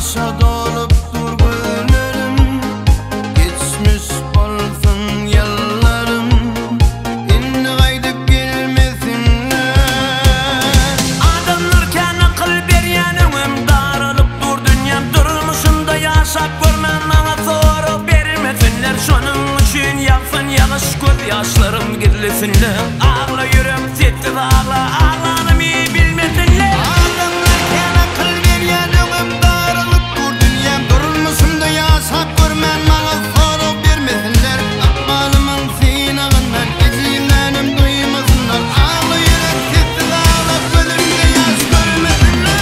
yaşa dolup dur gözlerim, geçmiş bolsun yıllarım, inni qaydyp gelmesinler. Adamlarken akıl berýänim daralyp dur dünyam, durmuşunda yaşap görmem maňa sorup bermesinler. Şonuň üçin ýaksyn ýalyş göz ýaşlarym girlesinler. Ağla ýürek setdi ağla, ağlanymy bilmesinler. Adamlarken akıl berýänim daralyp dur dünyam, durmuşunda yaşap görmem maňa sorup bermesinler. Akmalymyň synagyndan ejizlenim duymasynlar. Ağla ýürek setdi ağla, gözümde ýaş görmesinler.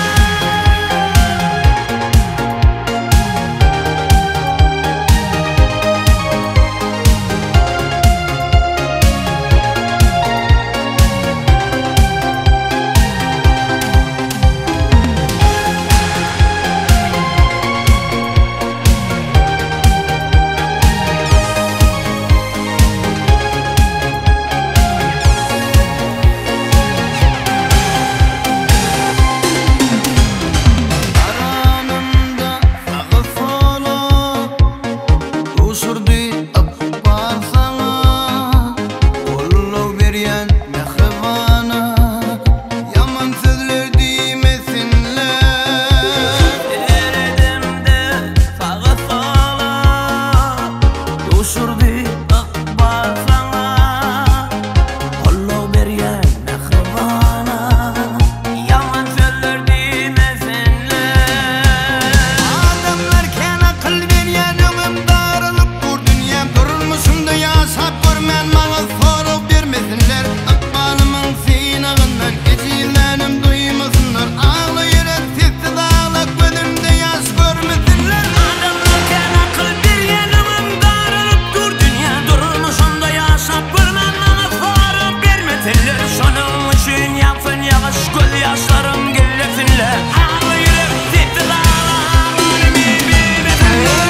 Yaşlarım gillesinler. Ağla yürek setdi ağla, ağlanymy bilmesinler.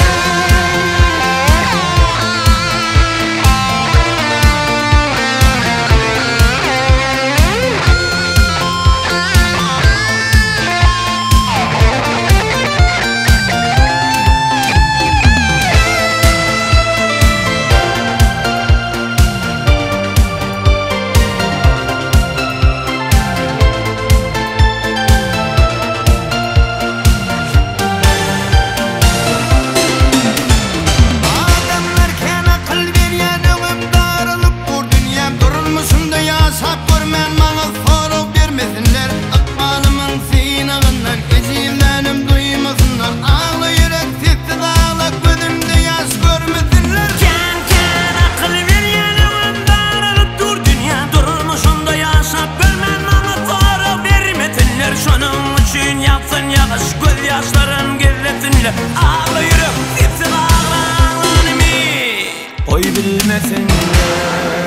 Şonuň üçin ýaksyn ýalyş göz ýaşlarym girlesinler. Ağla ýürek setdi ağla, ağlanymy oý bilmesinler.